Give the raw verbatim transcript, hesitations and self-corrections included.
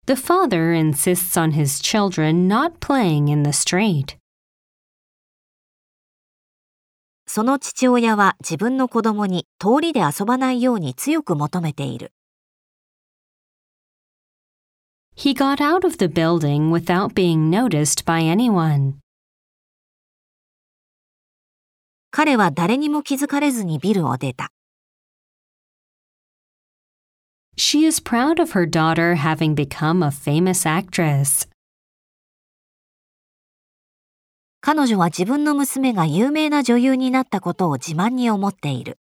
The father insists on his children not playing in the street. その父親は自分の子供に通りで遊ばないように強く求めている。 He got out of the building without being noticed by anyone. 彼は誰にも気づかれずにビルを出た。 She is proud of her daughter having become a famous actress. 彼女は自分の娘が有名な女優になったことを自慢に思っている。